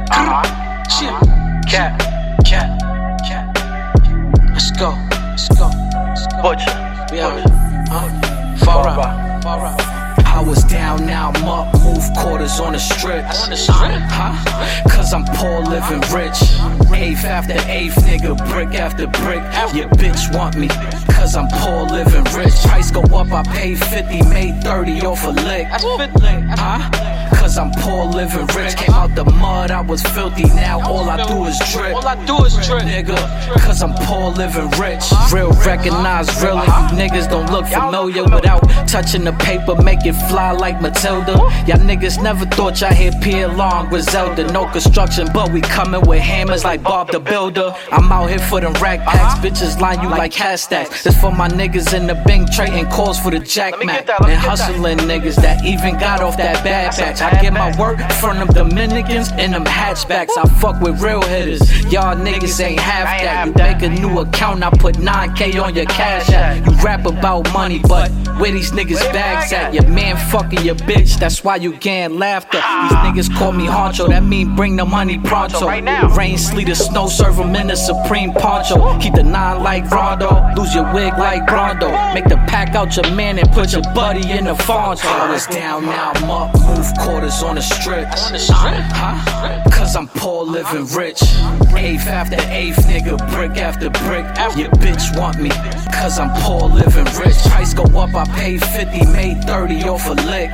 Cat. Let's go. Butcher. We out here. Far out. I was down, now I'm up. Move quarters on the strip. Cause I'm poor, living rich. Eighth after eighth, nigga, brick after brick. Your bitch want me, cause I'm poor, living rich. Price go up, I pay 50, made 30 off a lick. Cause I'm poor, living rich. Came out the mud, I was filthy, now all I do is drip. Nigga, cause I'm poor, living rich. Real recognize real, and you niggas don't look familiar without touching the paper, make it fly like Matilda. Y'all niggas never thought y'all hit Pierre Long, Griselda. No construction, but we coming with hammers like Bob the Builder. I'm out here for them rack packs, bitches line you like cash stacks. This for my niggas in the Bing trading calls for the Jack Mac. And hustling niggas that even got off that bad batch. I get my work from them Dominicans in them hatchbacks. I fuck with real hitters, y'all niggas ain't half that. You make a new account, I put 9K on your cash app. You rap about money, but where these niggas bags at? Your man fucking your bitch, that's why you getting laughed at. These niggas call me honcho, that mean bring the money pronto. Rain, sleet, or snow, serve them in the supreme poncho. Keep the 9 like Rondo, lose your wig like Rondo. Make the pack out your man and put your buddy in the Fonzo. I was down, now I'm up, move quarters on the strip. Cause I'm poor, living rich. Eighth after eighth, nigga, brick after brick. Your bitch want me, cause I'm poor, living rich. Price go up, I pay 50, made 30 off a lick.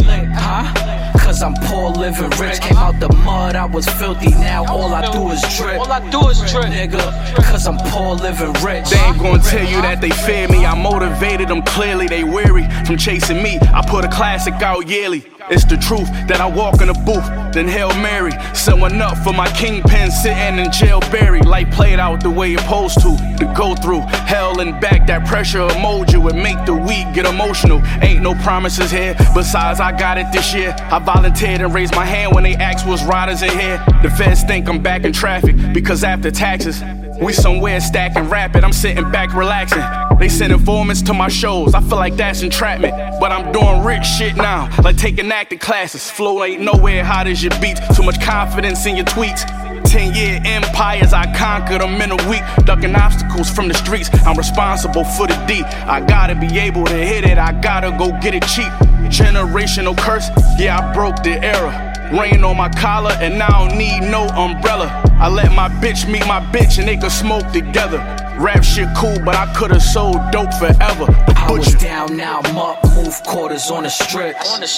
Cause I'm poor, living rich. Came out the mud, I was filthy, now all I do is drip. Nigga, cause I'm poor, living rich. They ain't gonna tell you that they fear me. I motivated them, clearly they weary from chasing me. I put a classic out yearly. It's the truth that I walk in the booth, then Hail Mary. Someone up for my kingpin sitting in jail buried. Life played out the way it's supposed to go through hell and back. That pressure will mold you and make the weak get emotional. Ain't no promises here, besides I got it this year. I volunteered and raised my hand when they asked was riders in here. The feds think I'm back in traffic, because after taxes we somewhere stacking rapid. I'm sitting back relaxing. They send informants to my shows, I feel like that's entrapment. But I'm doing rich shit now, like taking acting classes. Flow ain't nowhere hot as your beats, too much confidence in your tweets. 10-year empires, I conquered them in a week. Ducking obstacles from the streets, I'm responsible for the D. I gotta be able to hit it, I gotta go get it cheap. Generational curse, yeah, I broke the era. Rain on my collar and I don't need no umbrella. I let my bitch meet my bitch and they could smoke together. Rap shit cool, but I could've sold dope forever. I was down, now I'm up, move quarters on the strip.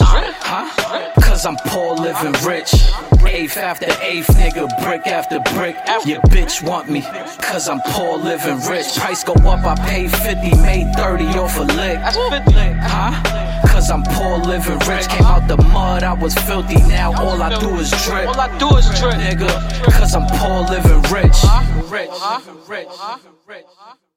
Cause I'm poor, living rich. Eighth after eighth, nigga, brick after brick. Your bitch want me, cause I'm poor, living rich. Price go up, I pay 50, made 30 off a lick. Cause I'm poor, living rich. Came out the mud, I was filthy, now all I do is drip. Nigga, cause I'm poor, living rich.